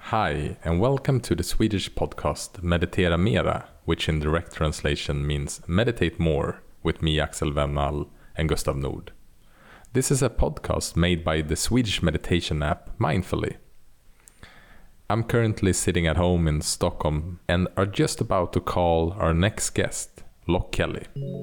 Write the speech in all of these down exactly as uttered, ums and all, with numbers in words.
Hi, and welcome to the Swedish podcast Meditera Mera, which in direct translation means Meditate More, with me, Axel Wennall, and Gustav Nord. This is a podcast made by the Swedish meditation app Mindfully. I'm currently sitting at home in Stockholm and are just about to call our next guest, Locke Kelly.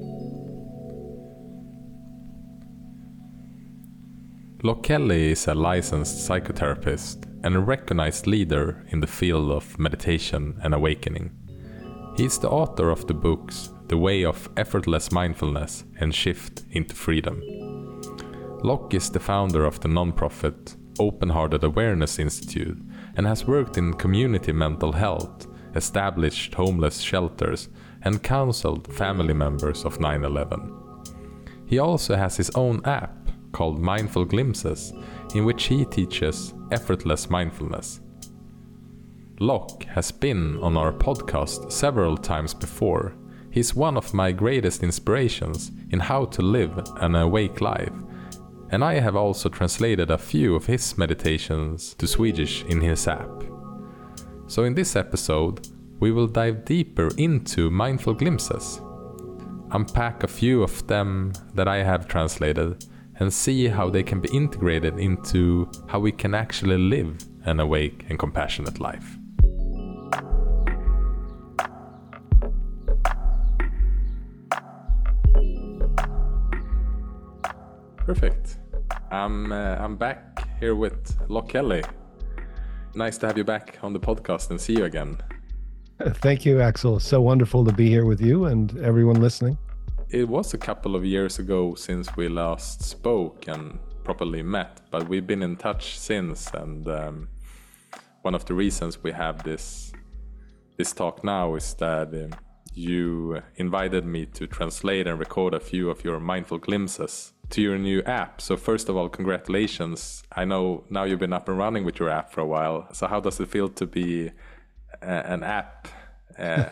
Locke Kelly is a licensed psychotherapist and a recognized leader in the field of meditation and awakening. He is the author of the books The Way of Effortless Mindfulness and Shift into Freedom. Locke is the founder of the non-profit Open Hearted Awareness Institute and has worked in community mental health, established homeless shelters, and counseled family members of nine eleven. He also has his own app called Mindful Glimpses, in which he teaches effortless mindfulness. Locke has been on our podcast several times before. He's one of my greatest inspirations in how to live an awake life, and I have also translated a few of his meditations to Swedish in his app. So in this episode, we will dive deeper into Mindful Glimpses, unpack a few of them that I have translated, and see how they can be integrated into how we can actually live an awake and compassionate life. Perfect. I'm uh, I'm back here with Locke Kelly. Nice to have you back on the podcast and see you again. Thank you, Axel. So wonderful to be here with you and everyone listening. It was a couple of years ago since we last spoke and properly met, but we've been in touch since, and um, one of the reasons we have this this talk now is that uh, you invited me to translate and record a few of your mindful glimpses to your new app. So first of all, congratulations. I know now you've been up and running with your app for a while. So how does it feel to be a, an app uh,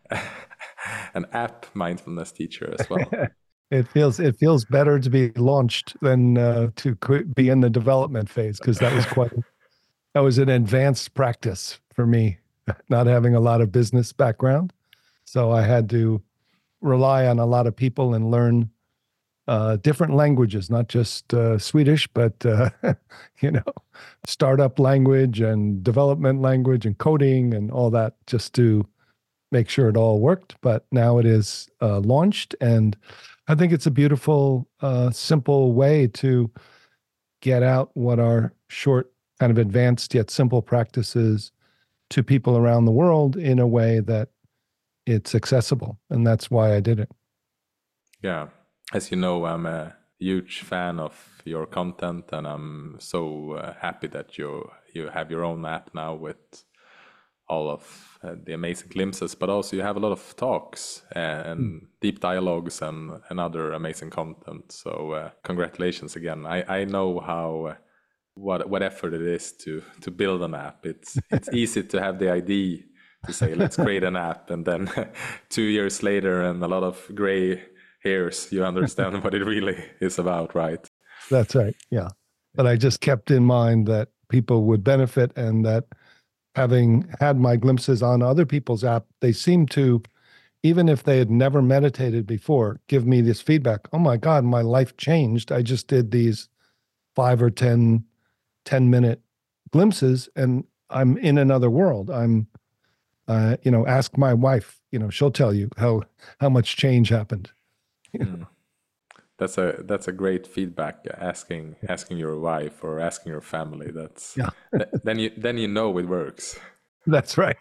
an app mindfulness teacher as well? It feels it feels better to be launched than uh, to be in the development phase, because that was quite that was an advanced practice for me, not having a lot of business background. So I had to rely on a lot of people and learn uh, different languages, not just uh, Swedish, but uh, you know, startup language and development language and coding and all that, just to make sure it all worked. But now it is uh, launched, and I think it's a beautiful, uh, simple way to get out what are short, kind of advanced yet simple practices to people around the world in a way that it's accessible. And that's why I did it. Yeah. As you know, I'm a huge fan of your content, and I'm so uh, happy that you you have your own app now with all of uh, the amazing glimpses, but also you have a lot of talks and mm. deep dialogues and, and other amazing content. So uh, congratulations again. I, I know how uh, what what effort it is to to build an app. It's it's easy to have the idea to say let's create an app, and then two years later and a lot of gray hairs, you understand what it really is about, right? That's right. Yeah. But I just kept in mind that people would benefit, and that having had my glimpses on other people's app, they seem to, even if they had never meditated before, give me this feedback. Oh my God, my life changed. I just did these five or ten, ten minute glimpses and I'm in another world. I'm, uh, you know, ask my wife, you know, she'll tell you how, how much change happened. Mm. That's a that's a great feedback. Asking asking your wife or asking your family. That's yeah. th- then you then you know it works. That's right.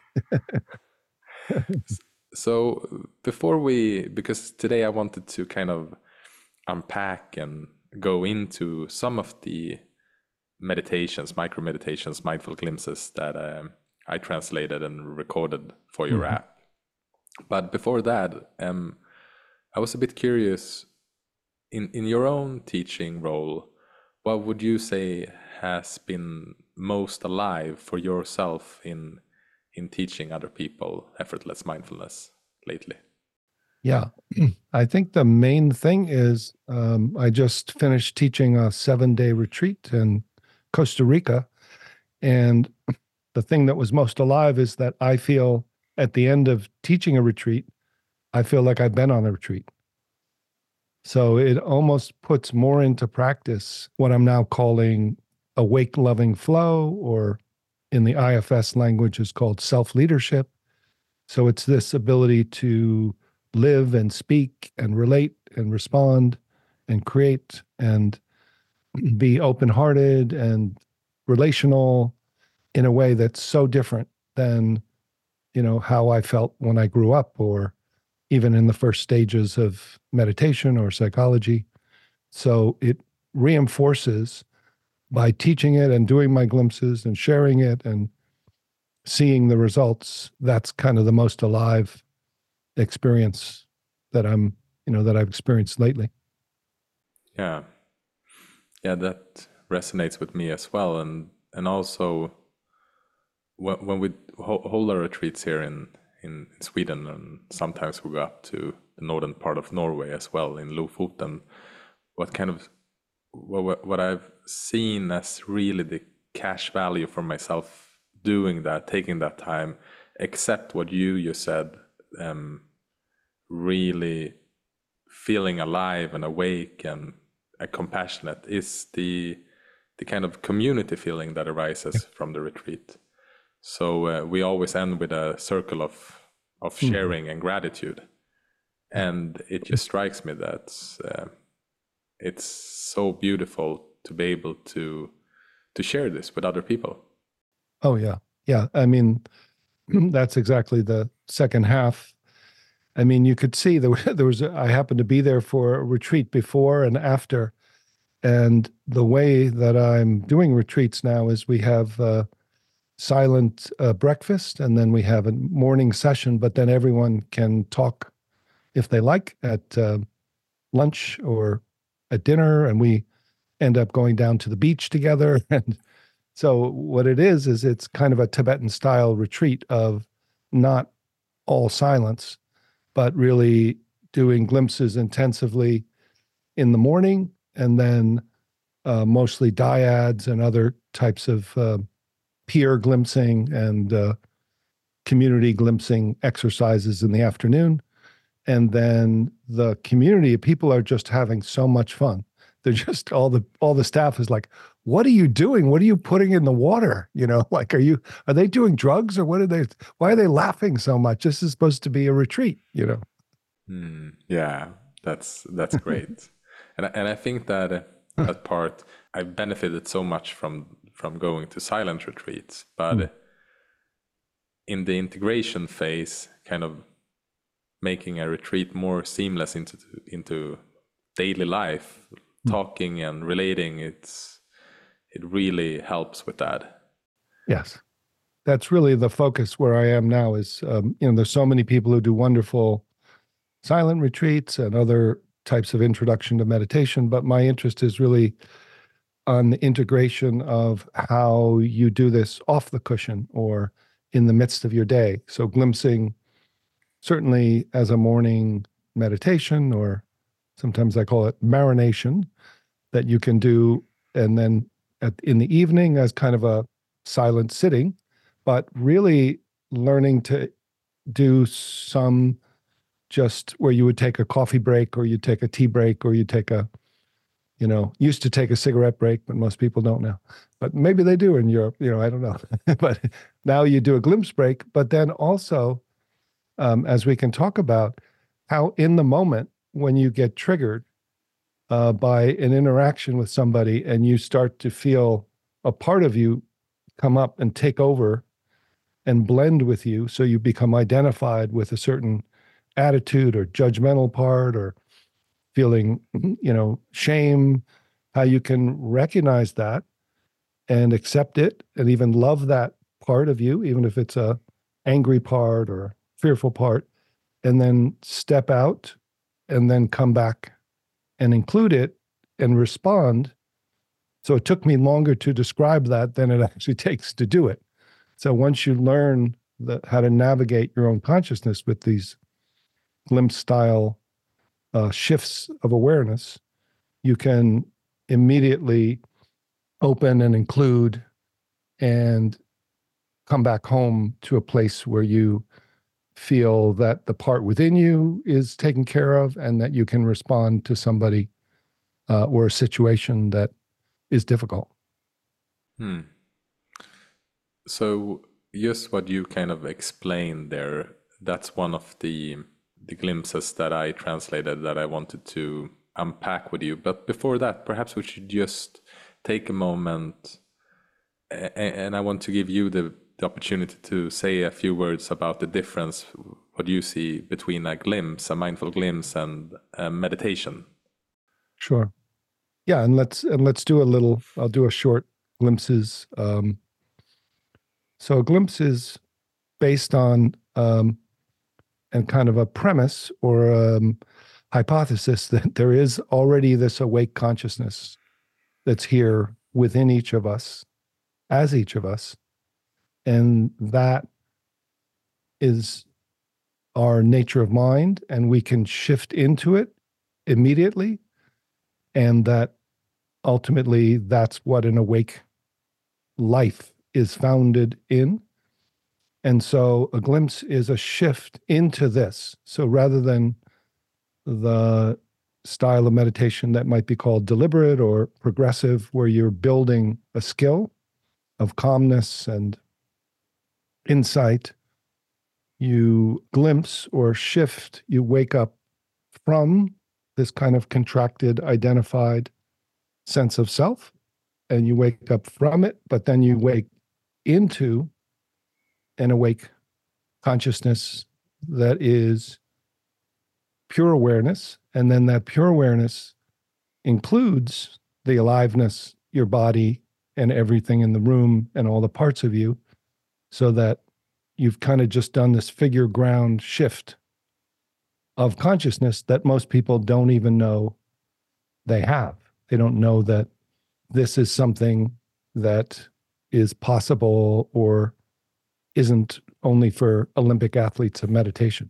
So before we, because today I wanted to kind of unpack and go into some of the meditations, micro meditations, mindful glimpses that um, I translated and recorded for your mm-hmm. app. But before that, um, I was a bit curious. In, in your own teaching role, what would you say has been most alive for yourself in in teaching other people effortless mindfulness lately? Yeah, I think the main thing is um, I just finished teaching a seven-day retreat in Costa Rica, and the thing that was most alive is that I feel at the end of teaching a retreat, I feel like I've been on a retreat. So it almost puts more into practice what I'm now calling awake loving flow, or in the I F S language is called self-leadership. So it's this ability to live and speak and relate and respond and create and be open-hearted and relational in a way that's so different than, you know, how I felt when I grew up, or even in the first stages of meditation or psychology. So it reinforces, by teaching it and doing my glimpses and sharing it and seeing the results, that's kind of the most alive experience that I'm, you know, that I've experienced lately. Yeah. Yeah, that resonates with me as well. And and also when, when we hold our retreats here in, in Sweden, and sometimes we go up to the northern part of Norway as well, in Lofoten, what kind of, what, what I've seen as really the cash value for myself doing that, taking that time, except what you you said, um, really feeling alive and awake and uh, compassionate, is the the kind of community feeling that arises from the retreat. So uh, we always end with a circle of of sharing mm. and gratitude, and it just strikes me that uh, it's so beautiful to be able to to share this with other people. Oh yeah, yeah. I mean, that's exactly the second half. I mean, you could see there, there was, I happened to be there for a retreat before and after. And the way that I'm doing retreats now is we have a silent uh, breakfast, and then we have a morning session, but then everyone can talk if they like at uh, lunch or at dinner, and we end up going down to the beach together. And so what it is, is it's kind of a Tibetan style retreat of not all silence, but really doing glimpses intensively in the morning, and then uh, mostly dyads and other types of uh, peer glimpsing and uh, community glimpsing exercises in the afternoon. And then the community, people are just having so much fun. They're just, all the all the staff is like, what are you doing? What are you putting in the water? You know, like, are you, are they doing drugs, or what are they, why are they laughing so much? This is supposed to be a retreat, you know? Mm, yeah, that's, that's great. and, and I think that uh, that part, I've benefited so much from, from going to silent retreats, but mm. in the integration phase, kind of making a retreat more seamless into, into daily life, talking and relating, it's it really helps with that. Yes, that's really the focus where I am now. Is um, you know, there's so many people who do wonderful silent retreats and other types of introduction to meditation, but my interest is really on the integration of how you do this off the cushion or in the midst of your day. So glimpsing, certainly as a morning meditation, or sometimes I call it marination, that you can do, and then at, in the evening as kind of a silent sitting, but really learning to do some, just where you would take a coffee break, or you take a tea break, or you take a, you know, used to take a cigarette break, but most people don't now. But maybe they do in Europe, you know, I don't know. But now you do a glimpse break, but then also, um, as we can talk about, how in the moment when you get triggered uh, by an interaction with somebody, and you start to feel a part of you come up and take over and blend with you, so you become identified with a certain attitude or judgmental part, or feeling, you know, shame, how you can recognize that and accept it, and even love that part of you, even if it's a angry part or fearful part, and then step out and then come back and include it and respond. So it took me longer to describe that than it actually takes to do it. So once you learn the, how to navigate your own consciousness with these glimpse style uh, shifts of awareness, you can immediately open and include and come back home to a place where you feel that the part within you is taken care of and that you can respond to somebody uh, or a situation that is difficult. Hmm. So just what you kind of explained there, that's one of the the glimpses that I translated that I wanted to unpack with you. But before that, perhaps we should just take a moment, and I want to give you the, the opportunity to say a few words about the difference, what you see between a glimpse, a mindful glimpse, and a meditation. Sure. Yeah, and let's and let's do a little. I'll do a short glimpses. Um, so a glimpse is based on um, and kind of a premise or a um, hypothesis that there is already this awake consciousness that's here within each of us, as each of us, and that is our nature of mind, and we can shift into it immediately, and that ultimately that's what an awake life is founded in. And so a glimpse is a shift into this. So rather than the style of meditation that might be called deliberate or progressive, where you're building a skill of calmness and insight, you glimpse or shift, you wake up from this kind of contracted, identified sense of self, and you wake up from it, but then you wake into an awake consciousness that is pure awareness. And then that pure awareness includes the aliveness, your body, and everything in the room and all the parts of you, so that you've kind of just done this figure ground shift of consciousness that most people don't even know they have. They don't know that this is something that is possible or isn't only for Olympic athletes of meditation.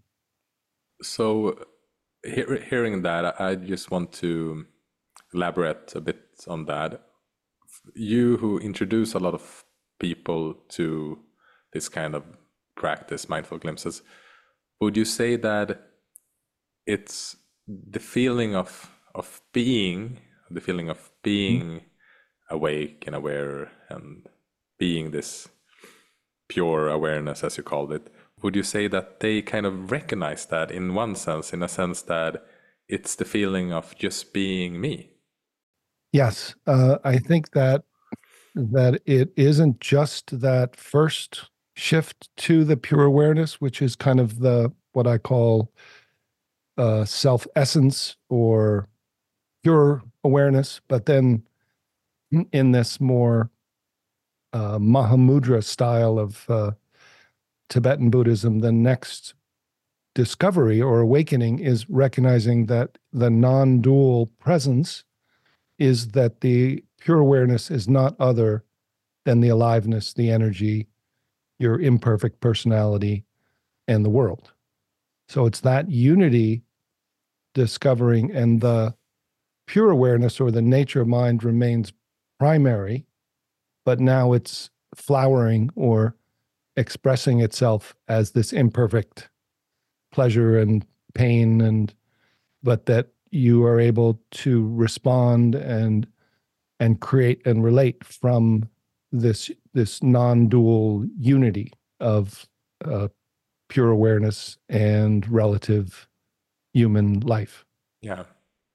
So he- hearing that, I just want to elaborate a bit on that. You who introduce a lot of people to this kind of practice, mindful glimpses, would you say that it's the feeling of of being, the feeling of being mm-hmm. awake and aware and being this pure awareness, as you called it, would you say that they kind of recognize that in one sense, in a sense that it's the feeling of just being me? Yes, uh, I think that that it isn't just that first shift to the pure awareness, which is kind of the what I call uh, self essence or pure awareness, but then in this more uh, Mahamudra style of uh, Tibetan Buddhism, the next discovery or awakening is recognizing that the non-dual presence is that the pure awareness is not other than the aliveness, the energy, your imperfect personality, and the world. So it's that unity discovering, and the pure awareness or the nature of mind remains primary, but now it's flowering or expressing itself as this imperfect pleasure and pain, and but that you are able to respond and and create and relate from this this non-dual unity of uh, pure awareness and relative human life. Yeah.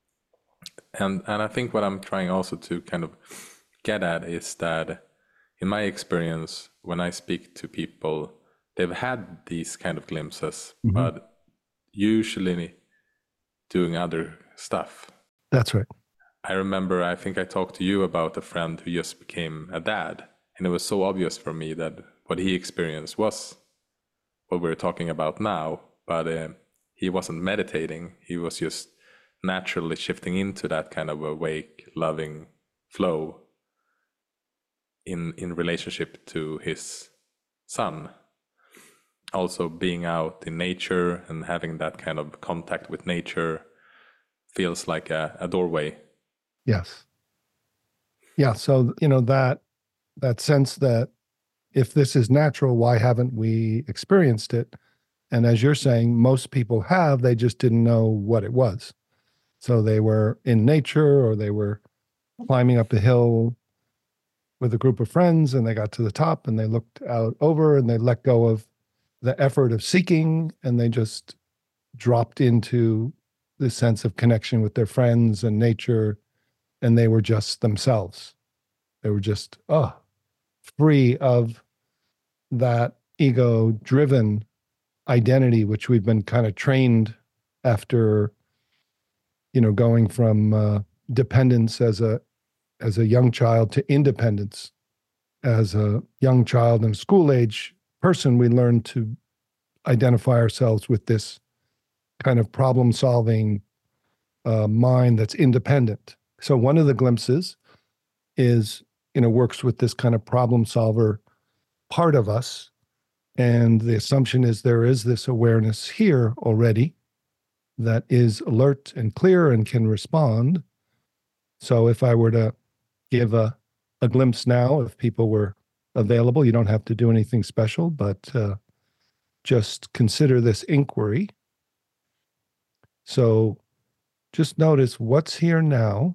And and I think what I'm trying also to kind of get at is that in my experience, when I speak to people, they've had these kind of glimpses, mm-hmm. but usually doing other stuff. That's right. I remember, I think I talked to you about a friend who just became a dad, and it was so obvious for me that what he experienced was what we're talking about now, but uh, he wasn't meditating. He was just naturally shifting into that kind of awake, loving flow in in relationship to his son. Also being out in nature and having that kind of contact with nature feels like a, a doorway. Yes. Yeah. So, you know, that that sense that if this is natural, why haven't we experienced it? And as you're saying, most people have, they just didn't know what it was. So they were in nature, or they were climbing up a hill with a group of friends, and they got to the top and they looked out over and they let go of the effort of seeking, and they just dropped into the sense of connection with their friends and nature, and they were just themselves. They were just, oh, free of that ego driven identity, which we've been kind of trained after, you know, going from uh, dependence as a as a young child to independence. As a young child and school age person, we learn to identify ourselves with this kind of problem solving uh, mind that's independent. So one of the glimpses is, you know, works with this kind of problem solver part of us. And the assumption is there is this awareness here already that is alert and clear and can respond. So if I were to give a, a glimpse now, if people were available, you don't have to do anything special, but uh, just consider this inquiry. So just notice what's here now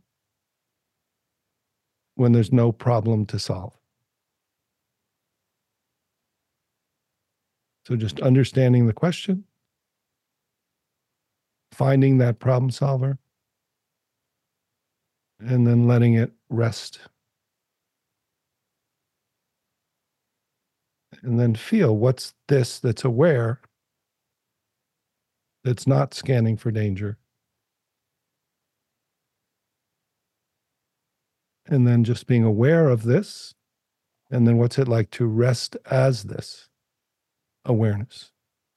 when there's no problem to solve. So just understanding the question, finding that problem solver, and then letting it rest. And then feel what's this that's aware, that's not scanning for danger. And then just being aware of this. And then what's it like to rest as this awareness?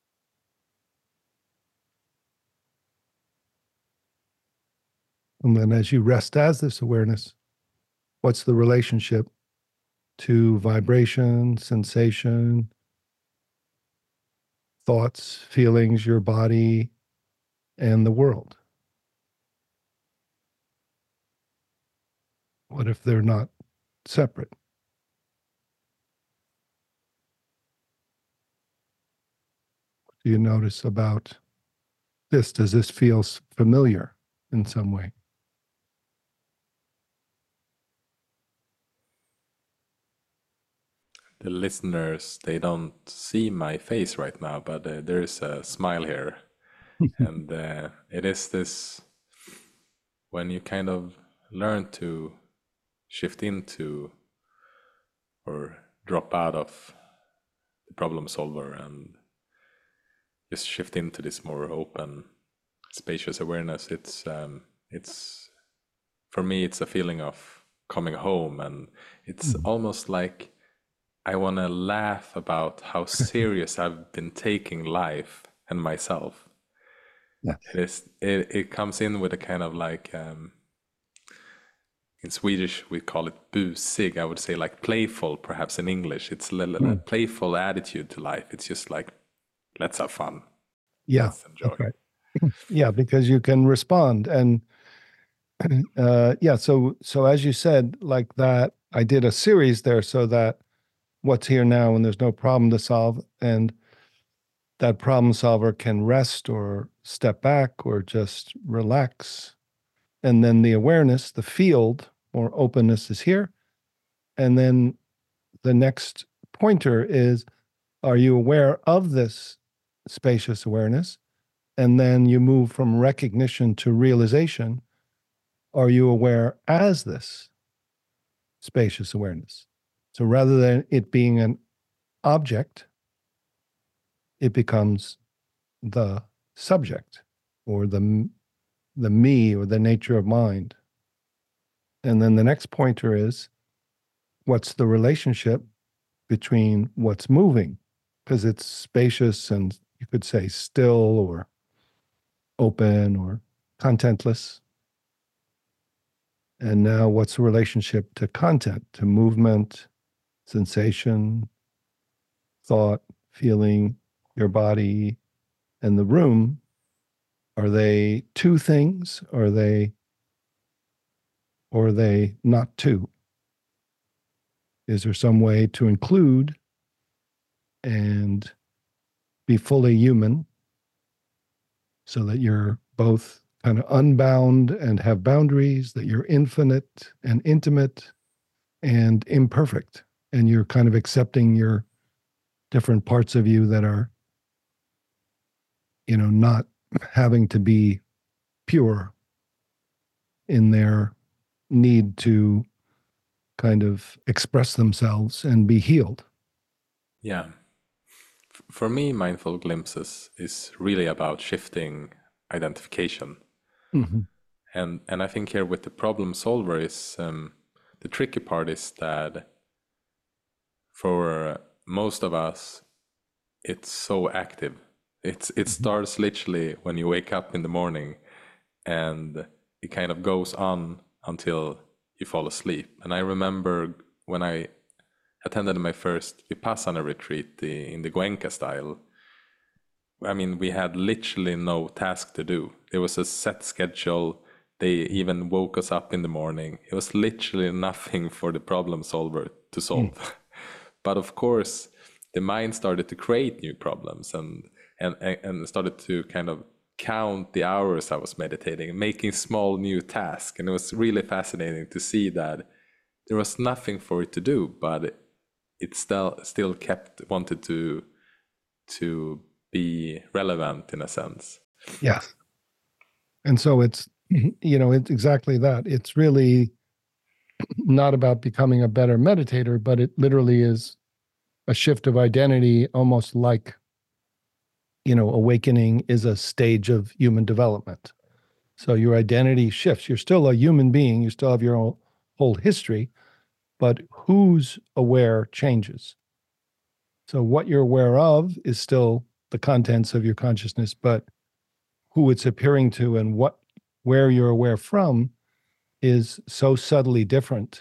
And then as you rest as this awareness, what's the relationship to vibration, sensation, thoughts, feelings, your body, and the world? What if they're not separate? What do you notice about this? Does this feel familiar in some way? The listeners, they don't see my face right now, but uh, there is a smile here. And uh, it is this, when you kind of learn to shift into or drop out of the problem solver and just shift into this more open, spacious awareness, it's um, it's for me, it's a feeling of coming home, and it's mm. almost like I want to laugh about how serious I've been taking life and myself. Yeah. It is. It, it comes in with a kind of like, um, in Swedish we call it busig. I would say like playful, perhaps in English. It's a little mm. a playful attitude to life. It's just like, let's have fun. Yeah, let's enjoy. Right. Yeah, because you can respond, and uh, yeah. So so as you said, like that, I did a series there so that. What's here now when there's no problem to solve, and that problem solver can rest or step back or just relax. And then the awareness, the field or openness is here. And then the next pointer is, are you aware of this spacious awareness? And then you move from recognition to realization. Are you aware as this spacious awareness? So rather than it being an object, it becomes the subject or the, the me or the nature of mind. And then the next pointer is, what's the relationship between what's moving? Because it's spacious and you could say still or open or contentless. And now what's the relationship to content, to movement, sensation, thought, feeling, your body, and the room? Are they two things? Are they, or are they not two? Is there some way to include and be fully human so that you're both kind of unbound and have boundaries, that you're infinite and intimate and imperfect. And you're kind of accepting your different parts of you that are, you know, not having to be pure in their need to kind of express themselves and be healed. Yeah. F- For me, Mindful Glimpses is really about shifting identification. Mm-hmm. And and I think here with the problem solver is um, the tricky part is that for most of us, it's so active. It's it Mm-hmm. starts literally when you wake up in the morning, and it kind of goes on until you fall asleep. And I remember when I attended my first Vipassana retreat the, in the Goenka style. I mean, we had literally no task to do. There was a set schedule. They even woke us up in the morning. It was literally nothing for the problem solver to solve. Mm. But of course, the mind started to create new problems and, and, and started to kind of count the hours I was meditating, making small new tasks. And it was really fascinating to see that there was nothing for it to do, but it still still kept wanted to to be relevant in a sense. Yes. And so it's, you know, it's exactly that. It's really not about becoming a better meditator, but it literally is a shift of identity, almost like, you know, awakening is a stage of human development. So your identity shifts. You're still a human being, you still have your own whole history, but who's aware changes. So what you're aware of is still the contents of your consciousness, but who it's appearing to and what where you're aware from is so subtly different.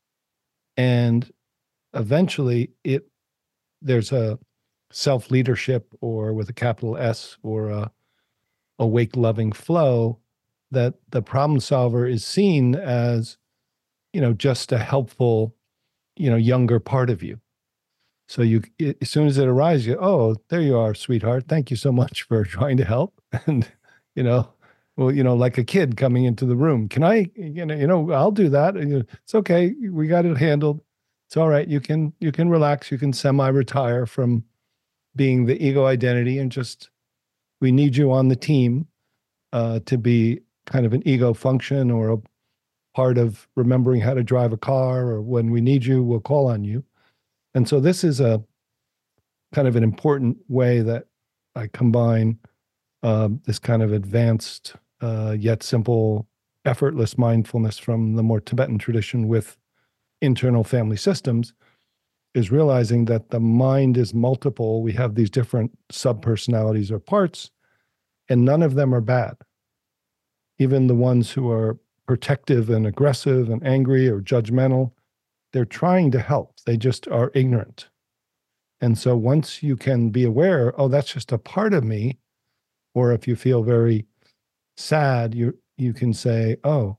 And eventually it there's a self-leadership, or with a capital S, or a awake loving flow, that the problem solver is seen as, you know, just a helpful, you know, younger part of you. So you, as soon as it arises, you, oh, there you are, sweetheart. Thank you so much for trying to help. And, you know, well, you know, like a kid coming into the room. Can I, you know, you know, I'll do that. And, you know, it's okay. We got it handled. It's all right. You can, you can relax. You can semi-retire from being the ego identity, and just, we need you on the team uh, to be kind of an ego function, or a part of remembering how to drive a car, or when we need you, we'll call on you. And so this is a kind of an important way that I combine uh, this kind of advanced uh, yet simple, effortless mindfulness from the more Tibetan tradition with internal family systems, is realizing that the mind is multiple. We have these different sub-personalities or parts, and none of them are bad. Even the ones who are protective and aggressive and angry or judgmental, they're trying to help. They just are ignorant. And so once you can be aware, oh, that's just a part of me, or if you feel very sad, you you can say, oh,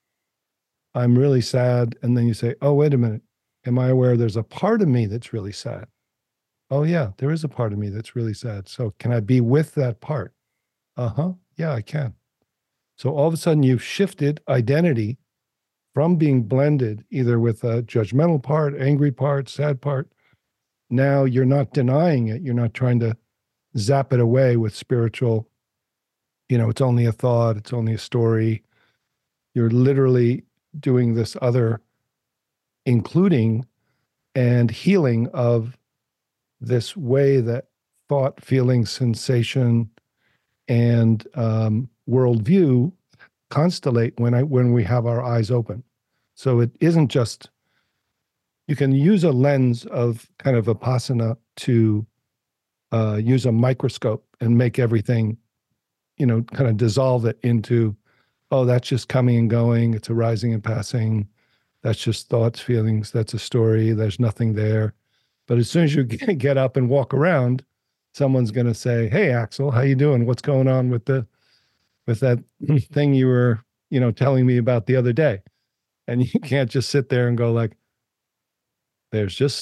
I'm really sad. And then you say, oh, wait a minute. Am I aware there's a part of me that's really sad? Oh, yeah, there is a part of me that's really sad. So can I be with that part? Uh-huh. Yeah, I can. So all of a sudden you've shifted identity from being blended either with a judgmental part, angry part, sad part. Now you're not denying it. You're not trying to zap it away with spiritual, you know, it's only a thought, it's only a story. You're literally doing this other including and healing of this way that thought, feeling, sensation, and um, worldview constellate when I when we have our eyes open. So it isn't just, you can use a lens of kind of Vipassana to uh, use a microscope and make everything, you know, kind of dissolve it into, oh, that's just coming and going. It's arising and passing. That's just thoughts, feelings. That's a story. There's nothing there. But as soon as you get up and walk around, someone's going to say, "Hey, Axel, how you doing? What's going on with the with that thing you were, you know, telling me about the other day?" And you can't just sit there and go like, "There's just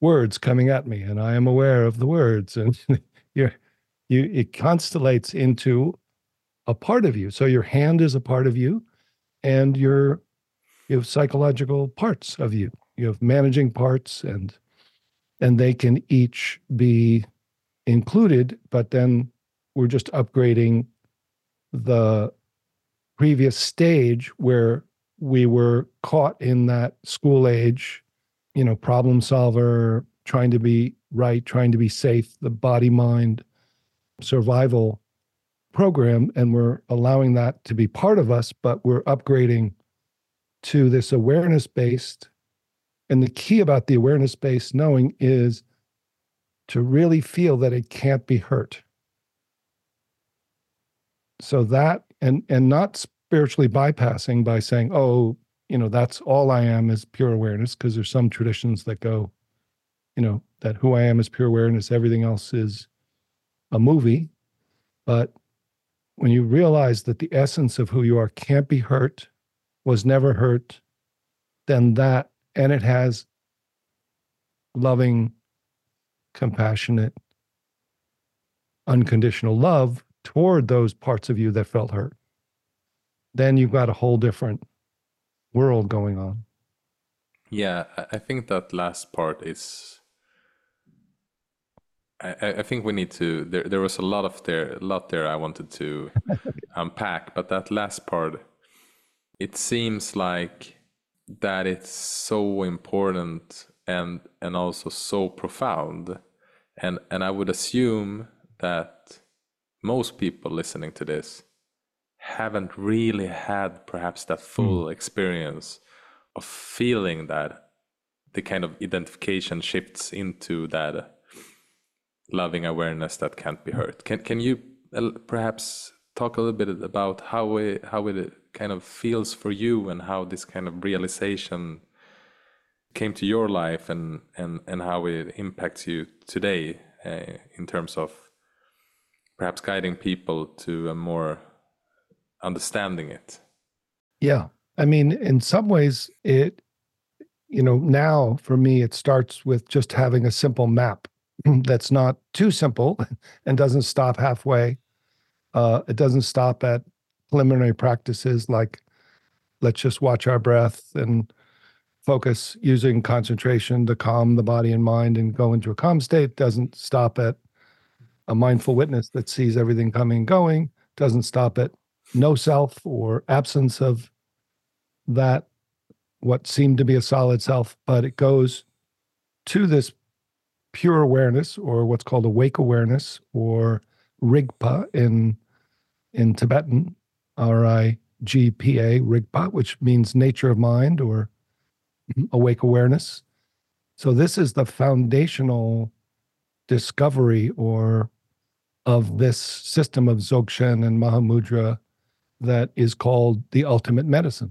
words coming at me, and I am aware of the words, and you're you it constellates into a part of you. So your hand is a part of you, and your you have psychological parts of you. You have managing parts, and and they can each be included, but then we're just upgrading the previous stage where we were caught in that school age, you know, problem solver, trying to be right, trying to be safe, the body mind survival program. And we're allowing that to be part of us, but we're upgrading to this awareness based. And the key about the awareness based knowing is to really feel that it can't be hurt. So that, and and not spiritually bypassing by saying, oh, you know, that's all I am is pure awareness, because there's some traditions that go, you know, that who I am is pure awareness, everything else is a movie. But when you realize that the essence of who you are can't be hurt, was never hurt, then that, and it has loving, compassionate, unconditional love toward those parts of you that felt hurt, then you've got a whole different world going on. Yeah, I I think that last part is. I, I I think we need to. There, there was a lot of there, a lot there I wanted to unpack, but that last part, it seems like that it's so important and and also so profound, and and I would assume that most people listening to this haven't really had perhaps that full mm. experience of feeling that the kind of identification shifts into that loving awareness that can't be hurt. Can can you perhaps talk a little bit about how it, how it kind of feels for you, and how this kind of realization came to your life, and and and how it impacts you today uh, in terms of perhaps guiding people to a more understanding it? Yeah. I mean, in some ways, it, you know, now for me, it starts with just having a simple map that's not too simple and doesn't stop halfway. Uh, it doesn't stop at preliminary practices like, let's just watch our breath and focus using concentration to calm the body and mind and go into a calm state. It doesn't stop at a mindful witness that sees everything coming and going. Doesn't stop at no self or absence of that, what seemed to be a solid self, but it goes to this pure awareness, or what's called awake awareness, or Rigpa in in Tibetan, R I G P A, Rigpa, which means nature of mind or awake awareness. So this is the foundational discovery or of this system of Dzogchen and Mahamudra that is called the ultimate medicine.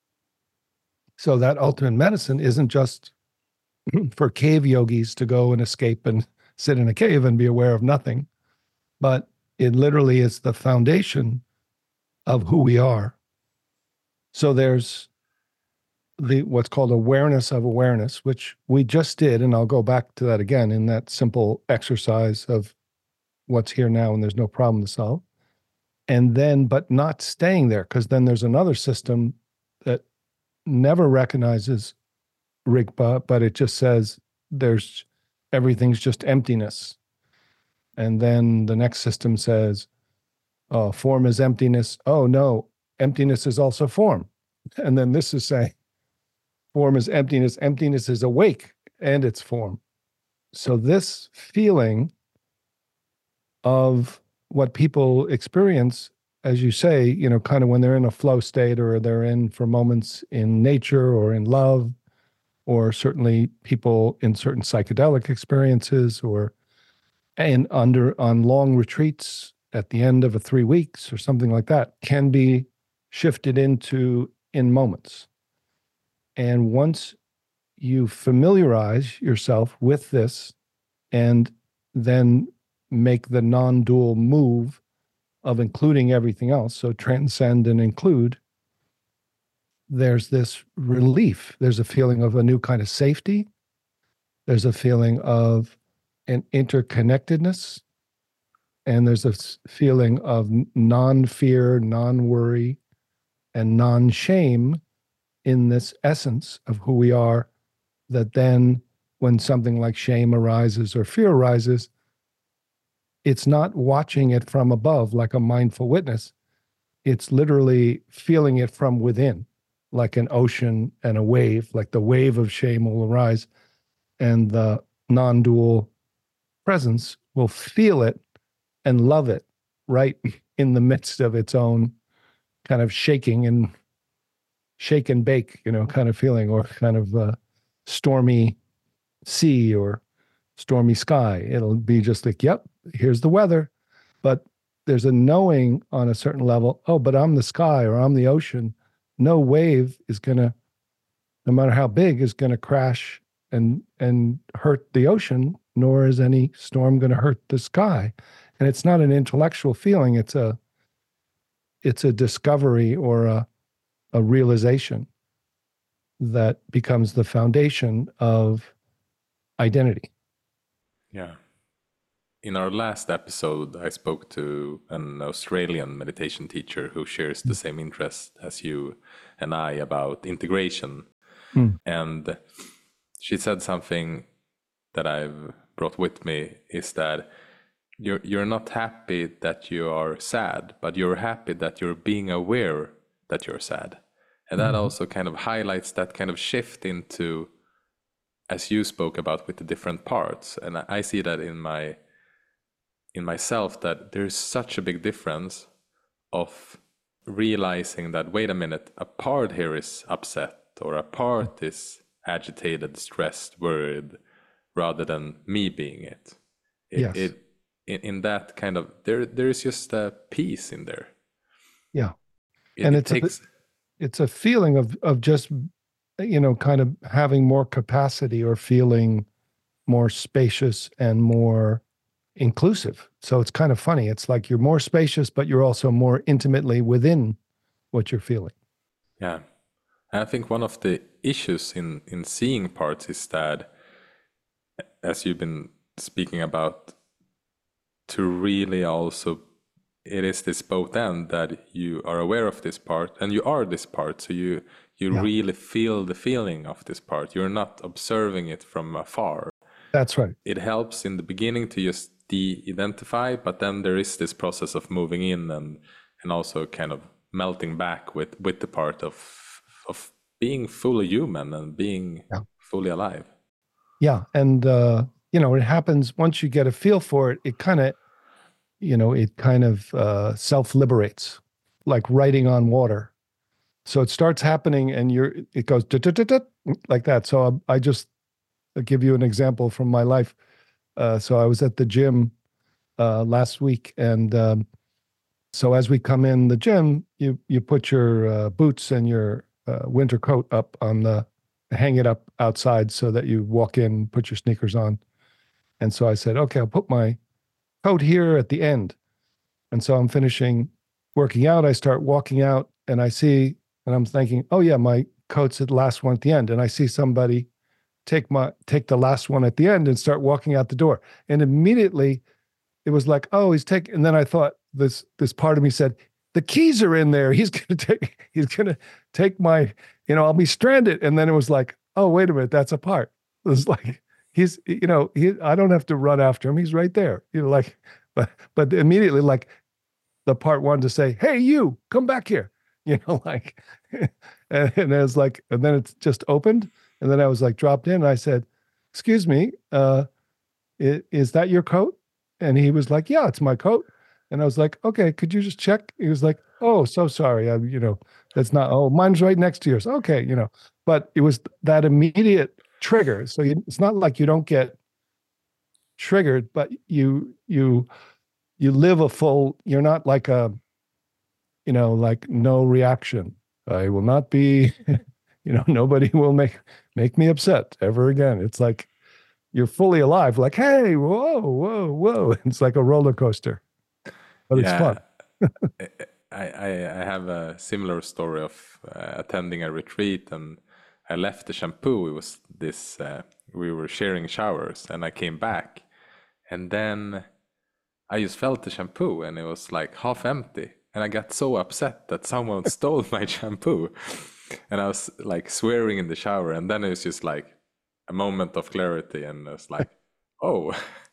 So that ultimate medicine isn't just for cave yogis to go and escape and sit in a cave and be aware of nothing, but it literally is the foundation of who we are. So there's the what's called awareness of awareness, which we just did, and I'll go back to that again in that simple exercise of what's here now and there's no problem to solve. And then, but not staying there, because then there's another system that never recognizes Rigpa, but it just says there's everything's just emptiness. And then the next system says, oh, form is emptiness. Oh no, emptiness is also form. And then this is saying form is emptiness. Emptiness is awake and it's form. So this feeling of what people experience, as you say, you know, kind of when they're in a flow state, or they're in for moments in nature or in love, or certainly people in certain psychedelic experiences, or and under on long retreats at the end of a three weeks or something like that, can be shifted into in moments. And once you familiarize yourself with this, and then make the non-dual move of including everything else, so transcend and include, there's this relief. There's a feeling of a new kind of safety. There's a feeling of an interconnectedness, and there's a feeling of non-fear, non-worry, and non-shame in this essence of who we are, that then when something like shame arises or fear arises, it's not watching it from above like a mindful witness. It's literally feeling it from within, like an ocean and a wave, like the wave of shame will arise, and the non-dual presence will feel it and love it right in the midst of its own kind of shaking and shake and bake, you know, kind of feeling, or kind of uh, stormy sea or stormy sky. It'll be just like, yep, here's the weather. But there's a knowing on a certain level, oh, but I'm the sky or I'm the ocean. No wave is going to, no matter how big, is going to crash and and hurt the ocean, nor is any storm going to hurt the sky. And it's not an intellectual feeling. It's a it's a discovery or a, a realization that becomes the foundation of identity. Yeah. In our last episode, I spoke to an Australian meditation teacher who shares the same interest as you and I about integration. Mm. And she said something that I've brought with me, is that you're you're not happy that you are sad, but you're happy that you're being aware that you're sad. And that mm-hmm. also kind of highlights that kind of shift into, as you spoke about, with the different parts. And I see that in my in myself, that there's such a big difference of realizing that, wait a minute, a part here is upset, or a part is agitated, stressed, worried, rather than me being it. It, yes. it in, in that kind of, there there is just a peace in there. Yeah. It, and it it's takes... a, it's a feeling of of just, you know, kind of having more capacity or feeling more spacious and more inclusive. So it's kind of funny. It's like you're more spacious, but you're also more intimately within what you're feeling. Yeah. And I think one of the issues in, in seeing parts is that, as you've been speaking about, to really also, it is this both end, that you are aware of this part and you are this part. So you, you yeah. really feel the feeling of this part. You're not observing it from afar. That's right. It helps in the beginning to just de-identify, but then there is this process of moving in and and also kind of melting back with with the part of of being fully human and being yeah. fully alive. Yeah. And uh you know, it happens once you get a feel for it, it kind of, you know, it kind of uh self-liberates, like writing on water. So it starts happening and you're it goes like that. So I, I just I'll give you an example from my life. Uh, so I was at the gym uh, last week, and um, so as we come in the gym, you you put your uh, boots and your uh, winter coat up on the, hang it up outside so that you walk in, put your sneakers on. And so I said, okay, I'll put my coat here at the end. And so I'm finishing working out. I start walking out, and I see, and I'm thinking, oh yeah, my coat's at the last one at the end, and I see somebody take my take the last one at the end and start walking out the door. And immediately it was like, oh, he's taking, and then I thought this this part of me said, the keys are in there. He's gonna take, he's gonna take my, you know, I'll be stranded. And then it was like, oh, wait a minute, that's a part. It was like, he's, you know, he I don't have to run after him. He's right there. You know, like, but but immediately, like, the part wanted to say, hey, you, come back here. You know, like, and, and it was like, and then it's just opened. And then I was like dropped in. And I said, excuse me, uh, is, is that your coat? And he was like, yeah, it's my coat. And I was like, okay, could you just check? He was like, oh, so sorry. I, you know, that's not, oh, mine's right next to yours. Okay. You know, but it was that immediate trigger. So you, it's not like you don't get triggered, but you, you, you live a full, you're not like a, you know, like no reaction. I will not be, you know, nobody will make, make me upset ever again. It's like you're fully alive, like, hey, whoa, whoa, whoa. It's like a roller coaster, but it's fun. I, I, I have a similar story of uh, attending a retreat, and I left the shampoo. It was this, uh, we were sharing showers, and I came back, and then I just felt the shampoo and it was like half empty. And I got so upset that someone stole my shampoo. And I was like swearing in the shower. And then it was just like a moment of clarity. And I was like, oh,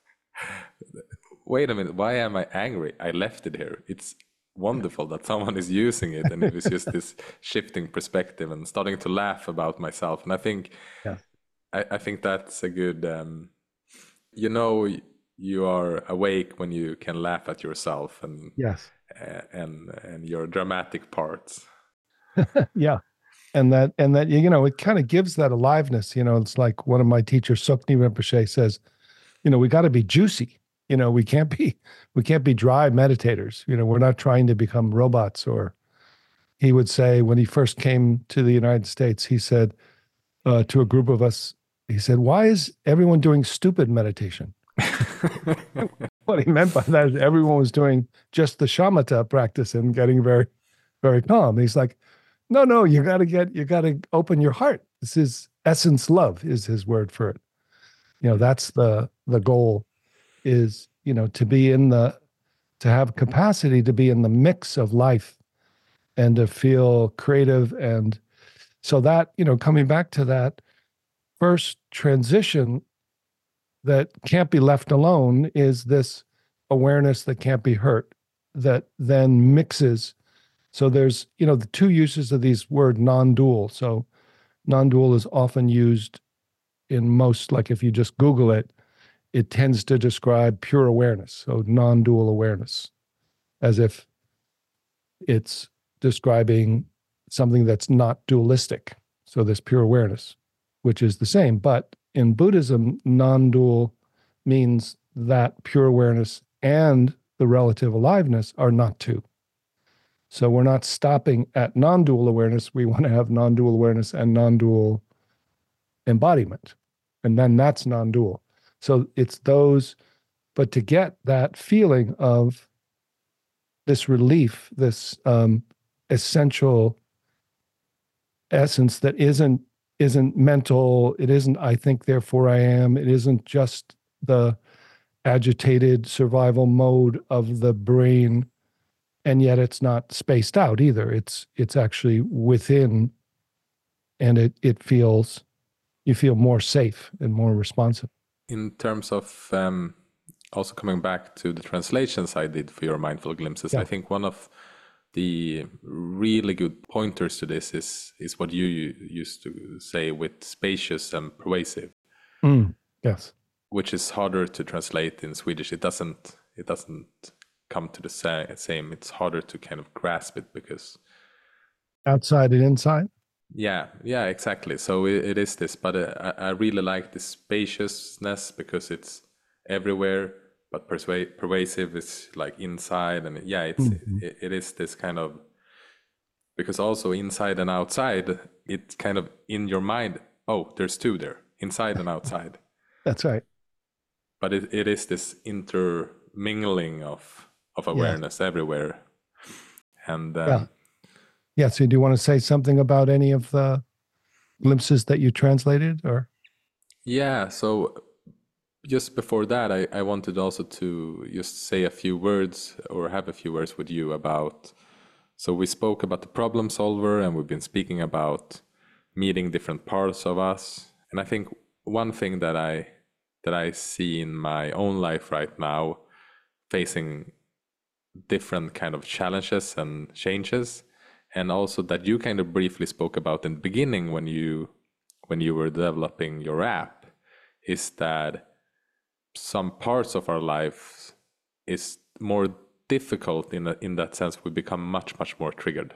wait a minute. Why am I angry? I left it here. It's wonderful that someone is using it. And it was just this shifting perspective and starting to laugh about myself. And I think, Yeah. I, I think that's a good, um, you know, you are awake when you can laugh at yourself and Yes. uh, and and your dramatic parts. Yeah. And that, and that, you know, it kind of gives that aliveness. You know, it's like one of my teachers, Sukni Rinpoche, says, you know, we got to be juicy. You know, we can't be, we can't be dry meditators. You know, we're not trying to become robots. Or he would say when he first came to the United States, he said uh, to a group of us, he said, why is everyone doing stupid meditation? What he meant by that is everyone was doing just the shamatha practice and getting very, very calm. He's like, no, no, you got to get, you got to open your heart. This is essence love is his word for it. You know, that's the, the goal is, you know, to be in the, to have capacity to be in the mix of life and to feel creative. And so that, you know, coming back to that first transition that can't be left alone is this awareness that can't be hurt, that then mixes. So there's, you know, the two uses of these word non-dual. So non-dual is often used in most, like if you just Google it, it tends to describe pure awareness. So non-dual awareness, as if it's describing something that's not dualistic. So this pure awareness, which is the same. But in Buddhism, non-dual means that pure awareness and the relative aliveness are not two. So we're not stopping at non-dual awareness. We want to have non-dual awareness and non-dual embodiment. And then that's non-dual. So it's those, but to get that feeling of this relief, this um, essential essence that isn't isn't mental, it isn't I think therefore I am, it isn't just the agitated survival mode of the brain, and yet it's not spaced out either. It's it's actually within, and it it feels, you feel more safe and more responsive. In terms of um, also coming back to the translations I did for your Mindful Glimpses, yeah. I think one of the really good pointers to this is is what you used to say with spacious and pervasive. Mm, yes. Which is harder to translate in Swedish. It doesn't it doesn't come to the same. It's harder to kind of grasp it because outside and inside. Yeah, yeah, exactly. So it, it is this, but uh, I, I really like the spaciousness because it's everywhere, but persuade, pervasive is like inside, and yeah, it's mm-hmm. it, it is this kind of, because also inside and outside, it's kind of in your mind. Oh, there's two there, inside and outside. That's right. But it, it is this intermingling of of awareness yeah. everywhere, and um, yeah. Yeah, so do you want to say something about any of the glimpses that you translated, or? Yeah, so just before that, I, I wanted also to just say a few words or have a few words with you about, so we spoke about the problem solver and we've been speaking about meeting different parts of us. And I think one thing that I that I see in my own life right now, facing different kind of challenges and changes, and also that you kind of briefly spoke about in the beginning when you when you were developing your app, is that some parts of our life is more difficult in a, in that sense. We become much much more triggered.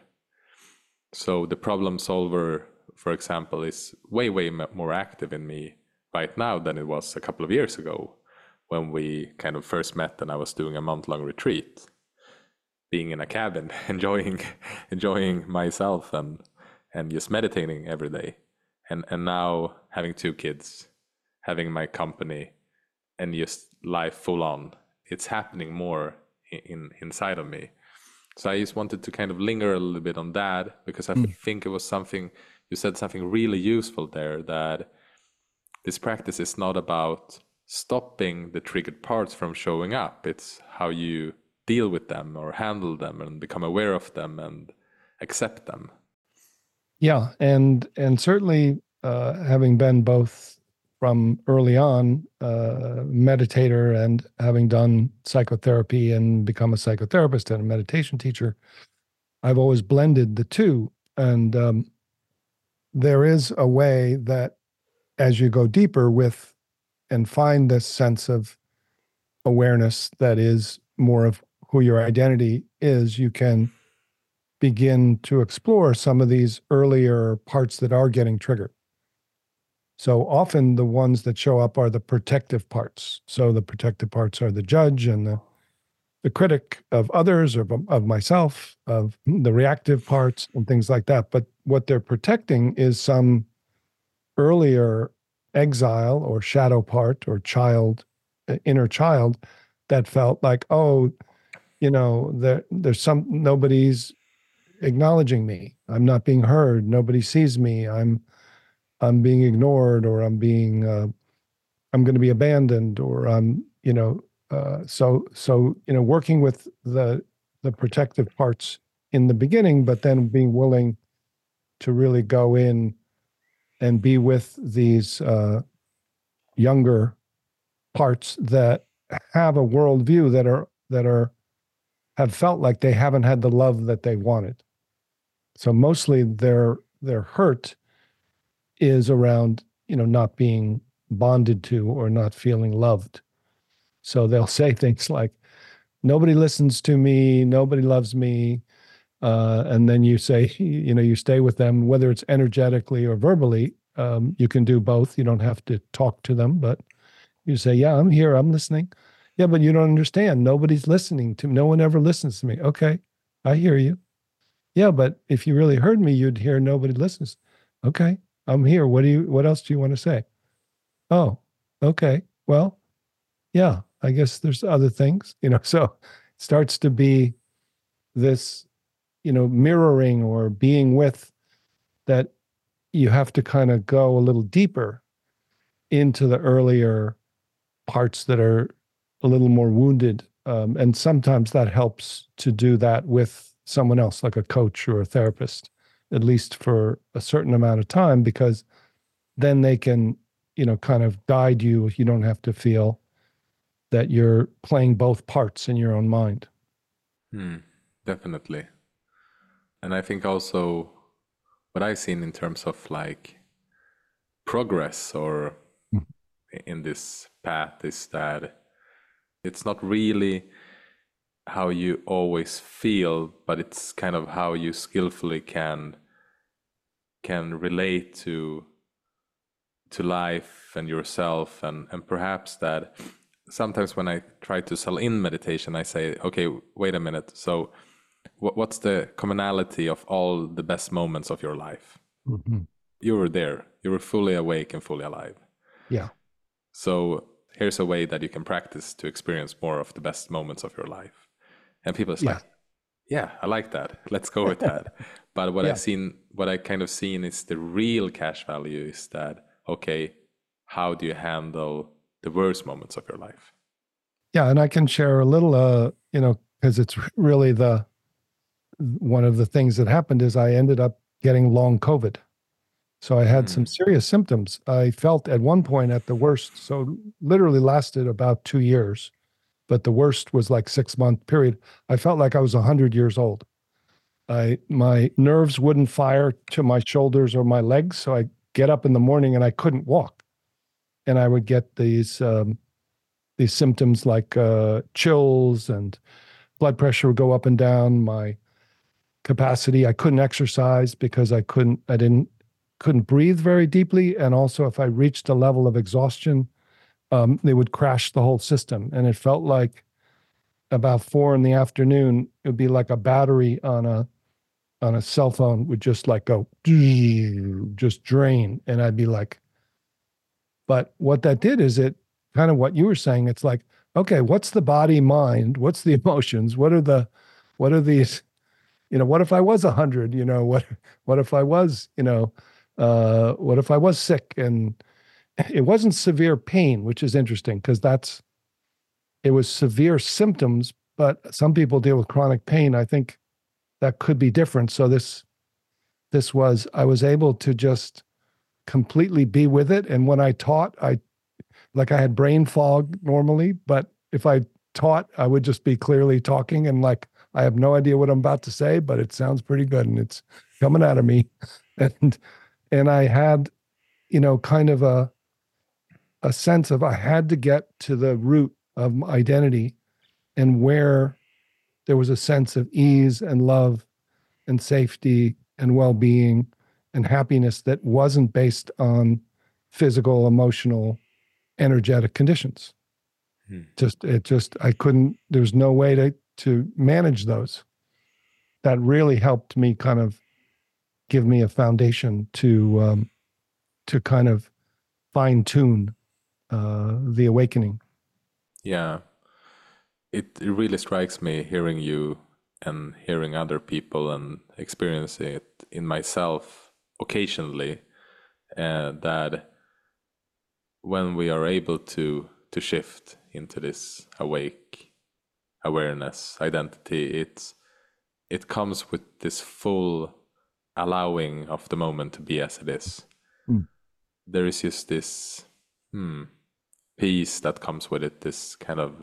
So the problem solver, for example, is way way more active in me right now than it was a couple of years ago when we kind of first met and I was doing a month-long retreat, being in a cabin, enjoying enjoying myself and and just meditating every day. And and now having two kids, having my company, and just life full on. It's happening more in, in inside of me. So I just wanted to kind of linger a little bit on that because I mm. think it was something you said something really useful there, that this practice is not about stopping the triggered parts from showing up. It's how you deal with them or handle them and become aware of them and accept them. Yeah, and and certainly uh, having been both from early on uh, meditator and having done psychotherapy and become a psychotherapist and a meditation teacher, I've always blended the two. And um, there is a way that as you go deeper with and find this sense of awareness that is more of who your identity is, you can begin to explore some of these earlier parts that are getting triggered. So often the ones that show up are the protective parts. So the protective parts are the judge and the, the critic of others or of myself, of the reactive parts and things like that. But what they're protecting is some earlier exile or shadow part or child, inner child that felt like, oh, you know, there, there's some, nobody's acknowledging me. I'm not being heard. Nobody sees me. I'm I'm being ignored, or I'm being uh, I'm going to be abandoned, or I'm you know uh, so so you know working with the the protective parts in the beginning, but then being willing to really go in and be with these uh, younger parts that have a worldview that are that are have felt like they haven't had the love that they wanted. So mostly their their hurt is around, you know, not being bonded to or not feeling loved. So they'll say things like, nobody listens to me, nobody loves me. Uh, and then you say, you know, you stay with them, whether it's energetically or verbally. Um, you can do both. You don't have to talk to them, but you say, yeah, I'm here, I'm listening. Yeah, but you don't understand. Nobody's listening to me. No one ever listens to me. Okay, I hear you. Yeah, but if you really heard me, you'd hear nobody listens. Okay, I'm here. What do you? What else do you want to say? Oh, okay. Well, yeah, I guess there's other things, you know. So it starts to be this, you know, mirroring or being with that. You have to kind of go a little deeper into the earlier parts that are a little more wounded, um, and sometimes that helps to do that with someone else, like a coach or a therapist, at least for a certain amount of time, because then they can, you know, kind of guide you. You don't have to feel that you're playing both parts in your own mind. Hmm, definitely. And I think also what I've seen in terms of like progress or mm. in this path is that it's not really how you always feel, but it's kind of how you skillfully can can relate to to life and yourself, and and perhaps that sometimes when I try to sell in meditation, I say, okay, wait a minute, so what, what's the commonality of all the best moments of your life? Mm-hmm. You were there, you were fully awake and fully alive. Yeah. So here's a way that you can practice to experience more of the best moments of your life. And people are yeah. like, yeah, I like that. Let's go with that. But what yeah. I've seen, what I kind of seen is the real cash value is that, okay, how do you handle the worst moments of your life? Yeah. And I can share a little, uh, you know, because it's really the, one of the things that happened is I ended up getting long COVID. So I had mm. some serious symptoms. I felt at one point at the worst, so literally lasted about two years. But the worst was like six month period. I felt like I was a hundred years old. I my nerves wouldn't fire to my shoulders or my legs, so I get up in the morning and I couldn't walk, and I would get these um, these symptoms like uh, chills, and blood pressure would go up and down. My capacity, I couldn't exercise because I couldn't I didn't couldn't breathe very deeply, and also if I reached a level of exhaustion, Um, they would crash the whole system. And it felt like about four in the afternoon, it would be like a battery on a on a cell phone would just like go, just drain. And I'd be like, but what that did is it kind of what you were saying. It's like, okay, what's the body, mind? What's the emotions? What are the, what are these, you know, what if I was a hundred, you know, what, what if I was, you know, Uh, what if I was sick? And it wasn't severe pain, which is interesting because that's, it was severe symptoms, but some people deal with chronic pain. I think that could be different. So this, this was, I was able to just completely be with it. And when I taught, I, like I had brain fog normally, but if I taught, I would just be clearly talking and like, I have no idea what I'm about to say, but it sounds pretty good and it's coming out of me. And, and I had, you know, kind of a, a sense of I had to get to the root of my identity and where there was a sense of ease and love and safety and well-being and happiness that wasn't based on physical, emotional, energetic conditions. Hmm. Just, it just, I couldn't, there's no way to, to manage those. That really helped me kind of give me a foundation to, um, to kind of fine tune uh, the awakening. Yeah. It, it really strikes me hearing you and hearing other people and experiencing it in myself occasionally, uh, that when we are able to to shift into this awake awareness identity, it's it comes with this full allowing of the moment to be as it is. Mm. There is just this hmm, peace that comes with it, this kind of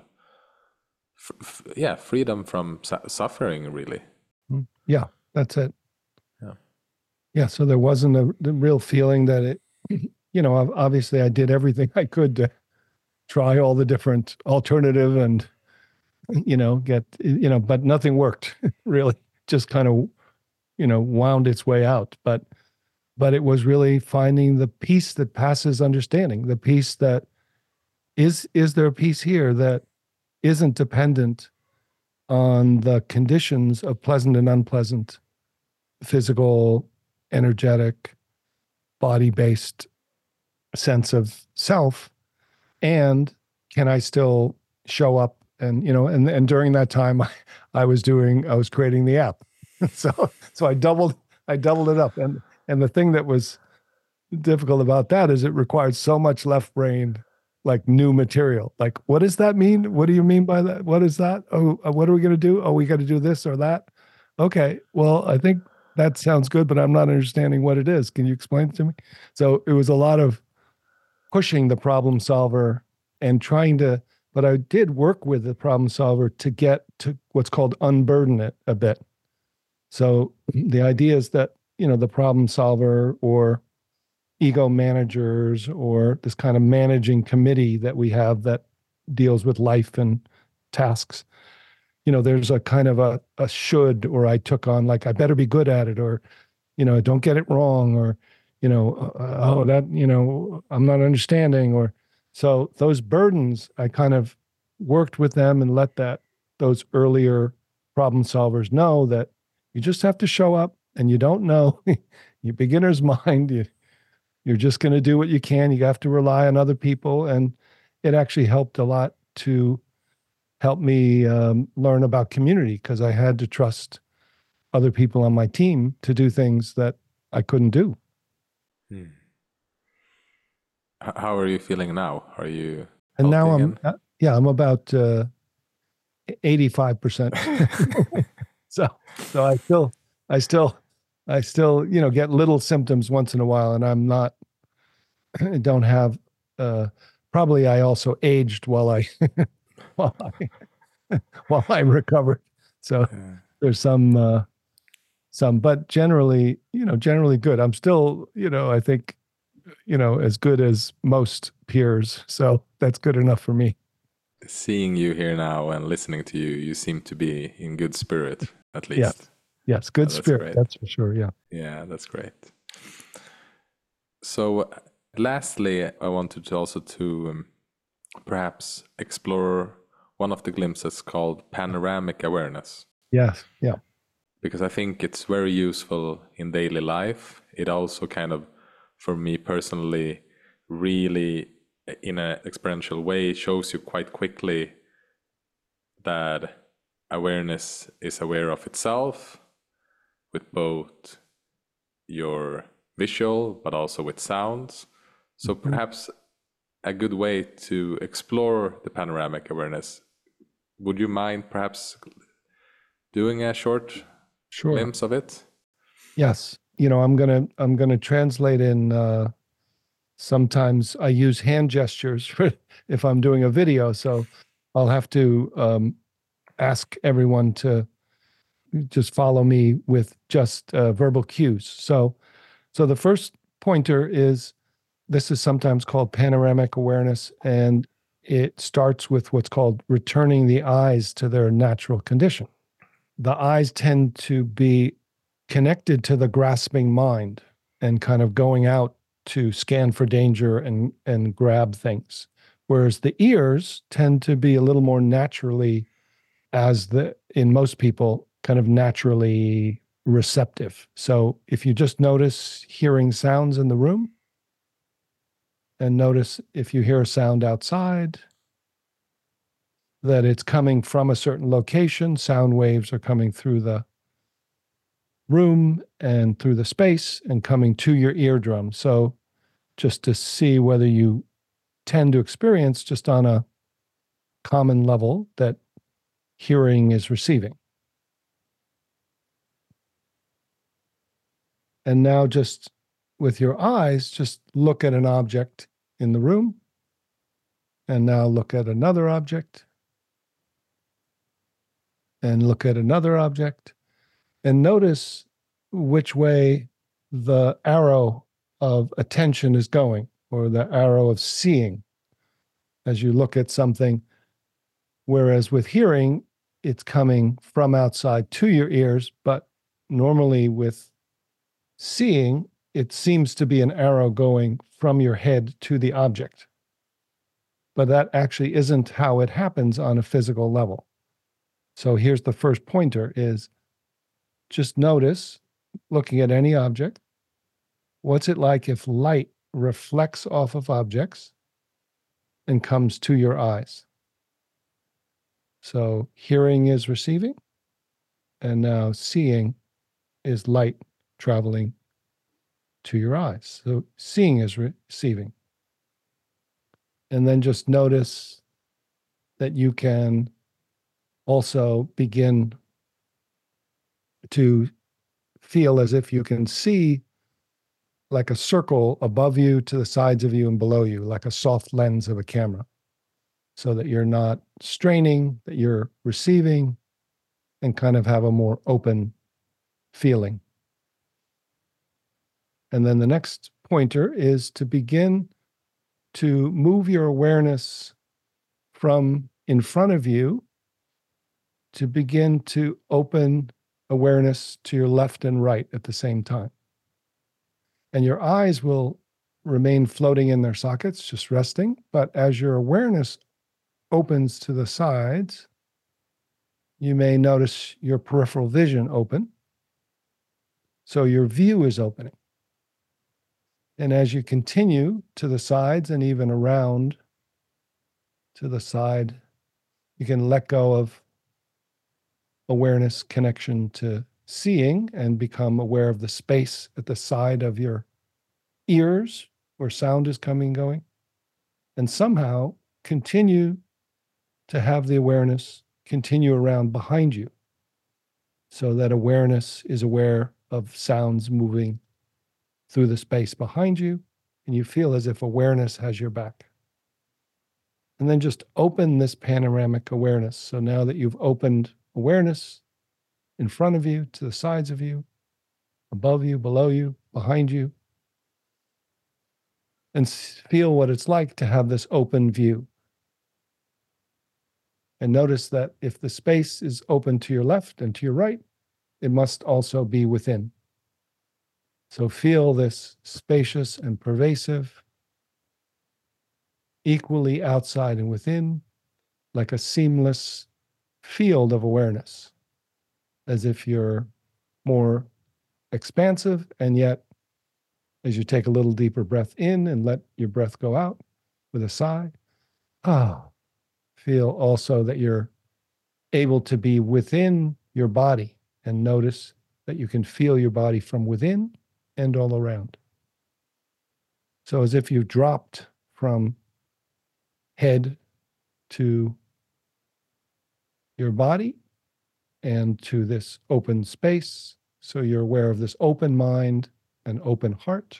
f- f- yeah freedom from su- suffering, really. Mm. Yeah, that's it. Yeah, yeah. So there wasn't a the real feeling that it, you know, obviously I did everything I could to try all the different alternative and, you know, get, you know, but nothing worked really. Just kind of, you know, wound its way out. But, but it was really finding the peace that passes understanding, the peace that is, is there a peace here that isn't dependent on the conditions of pleasant and unpleasant, physical, energetic, body-based sense of self. And can I still show up? And, you know, and, and during that time I, I was doing, I was creating the app. so, so I doubled, I doubled it up. And, and the thing that was difficult about that is it required so much left brain, like new material. Like, what does that mean? What do you mean by that? What is that? Oh, what are we going to do? Oh, we got to do this or that. Okay. Well, I think that sounds good, but I'm not understanding what it is. Can you explain it to me? So it was a lot of pushing the problem solver and trying to, but I did work with the problem solver to get to what's called unburden it a bit. So the idea is that, you know, the problem solver or ego managers or this kind of managing committee that we have that deals with life and tasks, you know, there's a kind of a, a should, or I took on like, I better be good at it, or, you know, don't get it wrong, or, you know, uh, oh, that, you know, I'm not understanding, or, so those burdens, I kind of worked with them and let that, those earlier problem solvers know that you just have to show up and you don't know, you beginner's mind, you, you're just going to do what you can. You have to rely on other people. And it actually helped a lot to help me um, learn about community, because I had to trust other people on my team to do things that I couldn't do. Hmm. How are you feeling now? Are you and now I'm uh, yeah I'm about uh, eighty-five percent. so so I still I still I still you know get little symptoms once in a while, and I'm not I don't have uh, probably I also aged while I while I while I recovered. So yeah. there's some uh, some, but generally you know generally good. I'm still you know I think. you know, as good as most peers. So that's good enough for me. Seeing you here now and listening to you, you seem to be in good spirit, at least. Yes, yes, good oh, spirit. Great. That's for sure. Yeah. Yeah, that's great. So lastly, I wanted to also to um, perhaps explore one of the glimpses called panoramic awareness. Yes, yeah. Because I think it's very useful in daily life. It also kind of, for me personally, really in an experiential way shows you quite quickly that awareness is aware of itself with both your visual, but also with sounds. So mm-hmm. perhaps a good way to explore the panoramic awareness. Would you mind perhaps doing a short sure. glimpse of it? Yes. You know, I'm gonna I'm gonna translate in. Uh, sometimes I use hand gestures for if I'm doing a video, so I'll have to um, ask everyone to just follow me with just uh, verbal cues. So, so the first pointer is this is sometimes called panoramic awareness, and it starts with what's called returning the eyes to their natural condition. The eyes tend to be connected to the grasping mind and kind of going out to scan for danger and, and grab things. Whereas the ears tend to be a little more naturally, as the in most people, kind of naturally receptive. So if you just notice hearing sounds in the room, and notice if you hear a sound outside, that it's coming from a certain location, sound waves are coming through the room and through the space and coming to your eardrum. So just to see whether you tend to experience just on a common level that hearing is receiving. And now just with your eyes, just look at an object in the room. And now look at another object. And look at another object. And notice which way the arrow of attention is going, or the arrow of seeing as you look at something. Whereas with hearing, it's coming from outside to your ears, but normally with seeing, it seems to be an arrow going from your head to the object. But that actually isn't how it happens on a physical level. So here's the first pointer is just notice, looking at any object, what's it like if light reflects off of objects and comes to your eyes? So hearing is receiving, and now seeing is light traveling to your eyes. So seeing is receiving. And then just notice that you can also begin to feel as if you can see like a circle above you, to the sides of you, and below you, like a soft lens of a camera, so that you're not straining, that you're receiving, and kind of have a more open feeling. And then the next pointer is to begin to move your awareness from in front of you to begin to open awareness to your left and right at the same time. And your eyes will remain floating in their sockets, just resting. But as your awareness opens to the sides, you may notice your peripheral vision open. So your view is opening. And as you continue to the sides and even around to the side, you can let go of awareness connection to seeing and become aware of the space at the side of your ears where sound is coming and going, and somehow continue to have the awareness continue around behind you, so that awareness is aware of sounds moving through the space behind you, and you feel as if awareness has your back. And then just open this panoramic awareness. So now that you've opened awareness in front of you, to the sides of you, above you, below you, behind you, and feel what it's like to have this open view. And notice that if the space is open to your left and to your right, it must also be within. So feel this spacious and pervasive, equally outside and within, like a seamless field of awareness, as if you're more expansive, and yet as you take a little deeper breath in and let your breath go out with a sigh, ah, feel also that you're able to be within your body, and notice that you can feel your body from within and all around. So as if you dropped from head to your body and to this open space. So you're aware of this open mind and open heart.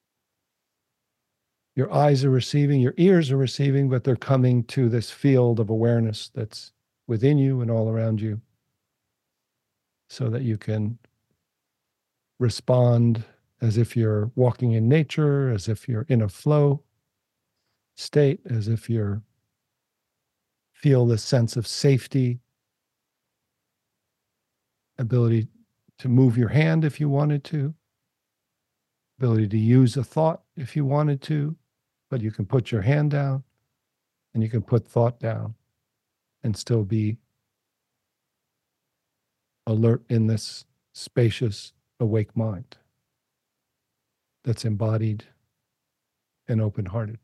Your eyes are receiving, your ears are receiving, but they're coming to this field of awareness that's within you and all around you so that you can respond as if you're walking in nature, as if you're in a flow state, as if you're feel this sense of safety, ability to move your hand if you wanted to, ability to use a thought if you wanted to, but you can put your hand down and you can put thought down and still be alert in this spacious, awake mind that's embodied and open-hearted.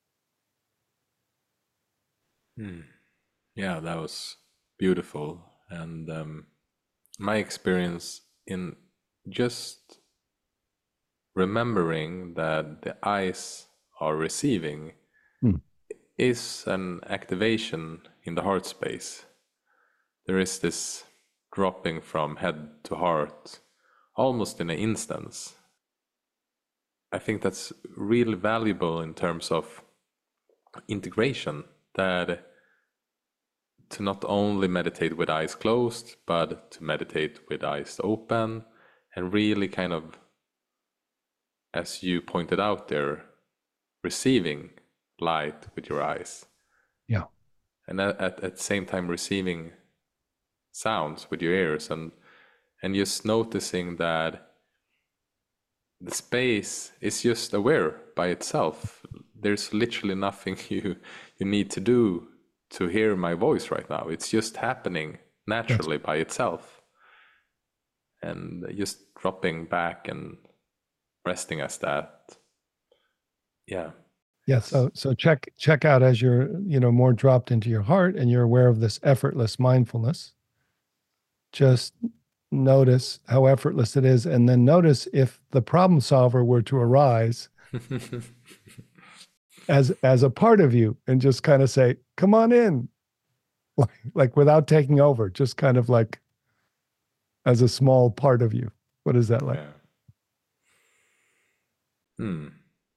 Hmm. Yeah, that was beautiful. And um, my experience in just remembering that the eyes are receiving Hmm. is an activation in the heart space. There is this dropping from head to heart almost in an instance. I think that's really valuable in terms of integration, that to not only meditate with eyes closed, but to meditate with eyes open and really kind of, as you pointed out there, receiving light with your eyes. Yeah. And at, at, at the same time receiving sounds with your ears, and and just noticing that the space is just aware by itself. There's literally nothing you you need to do to hear my voice right now. It's just happening naturally by itself. And just dropping back and resting as that. Yeah. Yeah. So so check check out as you're, you know, more dropped into your heart and you're aware of this effortless mindfulness. Just notice how effortless it is, and then notice if the problem solver were to arise as as a part of you, and just kind of say, "Come on in," like, like without taking over, just kind of like as a small part of you. What is that like? Yeah. Hmm.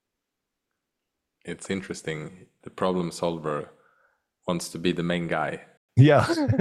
It's interesting. The problem solver wants to be the main guy. Yeah.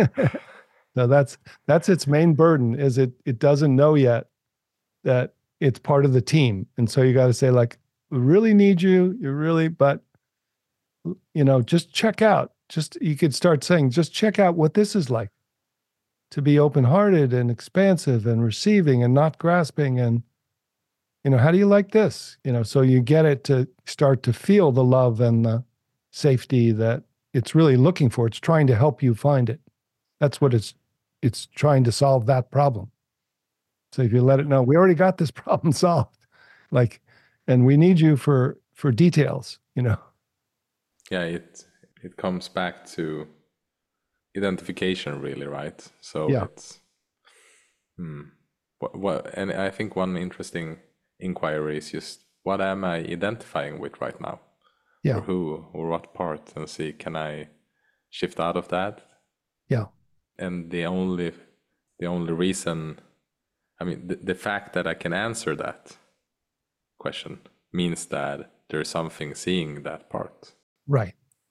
So that's that's its main burden, is it it doesn't know yet that it's part of the team. And so you got to say, like, we really need you. You really, but you know, just check out. Just you could start saying, just check out what this is like to be open-hearted and expansive and receiving and not grasping. And you know, how do you like this? You know, so you get it to start to feel the love and the safety that it's really looking for. It's trying to help you find it. That's what it's it's trying to solve, that problem. So if you let it know, we already got this problem solved, like, and we need you for for details, you know. Yeah, it it comes back to identification, really, right? So Yeah. it's hmm, what, what, and I think one interesting inquiry is just, what am I identifying with right now? Yeah. Or who or what part, and see, can I shift out of that? Yeah. And the only the only reason, I mean, the, the fact that I can answer that question means that there's something seeing that part. Right.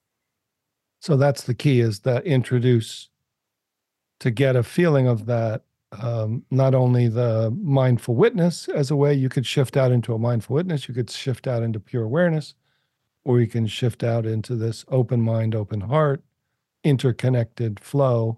So that's the key, is that introduce, to get a feeling of that, um, not only the mindful witness as a way you could shift out into a mindful witness, you could shift out into pure awareness, or you can shift out into this open mind, open heart, interconnected flow.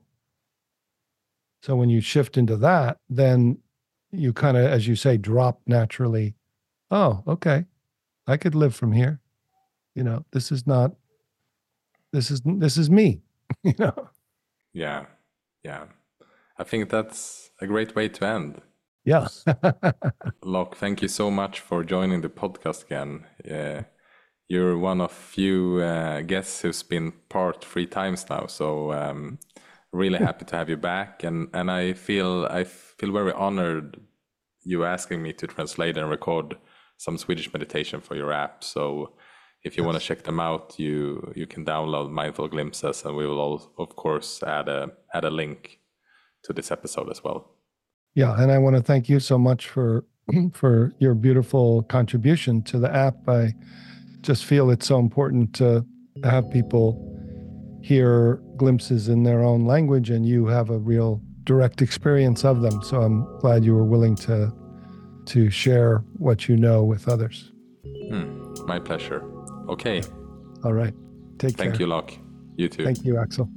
So when you shift into that, then you kind of, as you say, drop naturally. Oh, okay, I could live from here. You know, this is not, this is, this is me, you know? Yeah, yeah. I think that's a great way to end. Yeah. Locke, thank you so much for joining the podcast again. Uh, you're one of few uh, guests who's been part three times now, so um, really happy to have you back. And and I feel I feel very honored you asking me to translate and record some Swedish meditation for your app. So if you yes. want to check them out, you you can download Mindful Glimpses, and we will all, of course, add a add a link to this episode as well. Yeah, and I want to thank you so much for for your beautiful contribution to the app. I just feel it's so important to have people hear glimpses in their own language, and you have a real direct experience of them. So I'm glad you were willing to to share what you know with others. Hmm, my pleasure. Okay. All right. Take Thank care. you, Locke. You too. Thank you, Axel.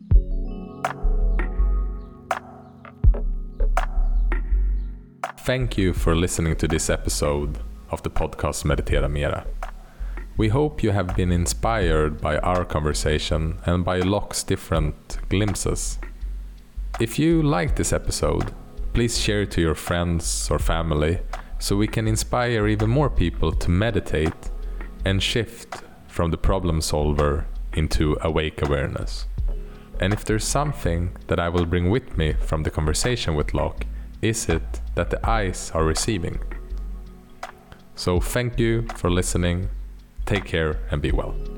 Thank you for listening to this episode of the podcast Meditera Mera. We hope you have been inspired by our conversation and by Locke's different glimpses. If you like this episode, please share it to your friends or family so we can inspire even more people to meditate and shift from the problem solver into awake awareness. And if there's something that I will bring with me from the conversation with Locke, is it that the eyes are receiving. So thank you for listening. Take care and be well.